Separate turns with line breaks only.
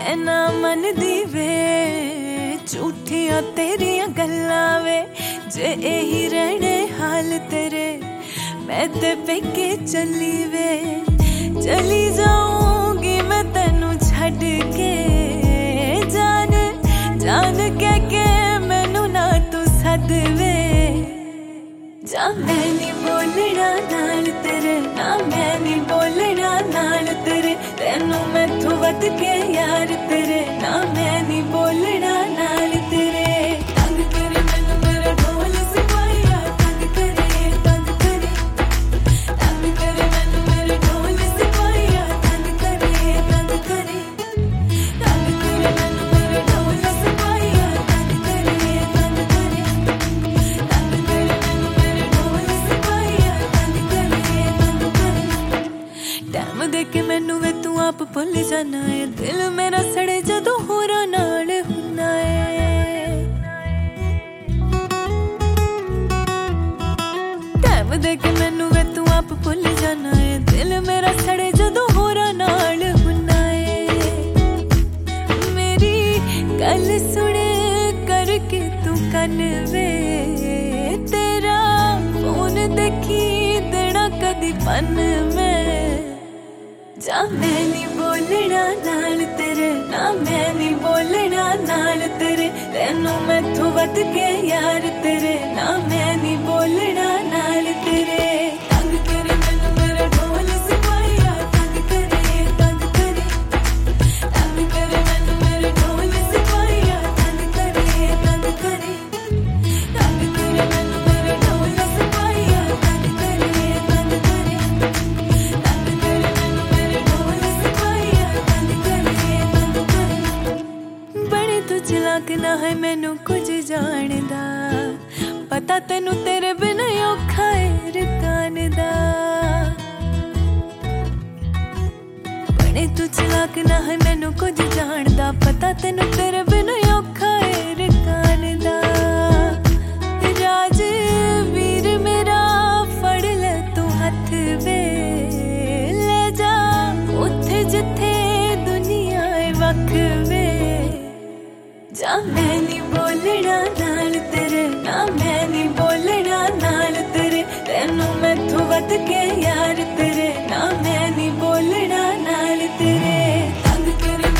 मैं ना मन दी वे झूठियां तेरिया गल्लां वे जे यही रहने हाल तेरे मैं ते पेके चली वे चली जाऊंगी मैं तेनू छड़ के जान जान कह के मैनू ना तू सद वे जा मैं नी बोलना नाल तेरे ना मैं नी बोलना नाल तेरे तेनू मैथों वध के यार तेरे ना मैं नी बोलना नाल तेरे तंग करे मैनू मेरा ढोल सिपाहिया तंग करे तंग करे मैनू मेरा ढोल सिपाहिया तंग करे तंग करे मैनू मेरा ढोल सिपाहिया तंग करे तंग करे मैनू मेरा ढोल सिपाहिया तंग करे तंग करे टाइम दे के मैनू वे तू आप भुल जाना है दिल मेरा सड़े जदों होरां नाल हुंदा है टाइम दे के मैनू वे तू आप भुल जाना है दिल मेरा सड़े जदों होरां नाल हुंदा है मेरी गल सुन करके तू कन वे तेरा फोन देखी देना कदी पन में जा मैं नी बोलना नाल तेरे ना मैं नी बोलना नाल तेरे तेनू मैथों वध के यार तेरे ना मैं नी बोलना नाल तेरे तंग करे मैनू मेरा ढोल सिपाहिया तंग करे तंग करे मैनू मेरा ढोल सिपाहिया तंग करे तंग करे मैनू मेरा ढोल सिपाहिया तंग करे तंग करे मैनू मेरा ढोल सिपाहिया तंग करे तंग करे बड़े तू चलाक ना है मैनू कुछ जानदा पता तेनू तेरे बिना औखा है रकान दा बड़े तू चलाक ना है मैनू कुछ जानदा पता तेनू तेरे बिना औखा है रकान दा राज वीर मेरा फड़ ले तू हथ वे ले जा उथे जिथे दुनिया वख वे जा मैं नी बोलना नाल तेरे ना मैं नी बोलना नाल तेरे तेनू मैथों वध के यार तेरे ना मैं नी बोलना नाल तेरे तंग करे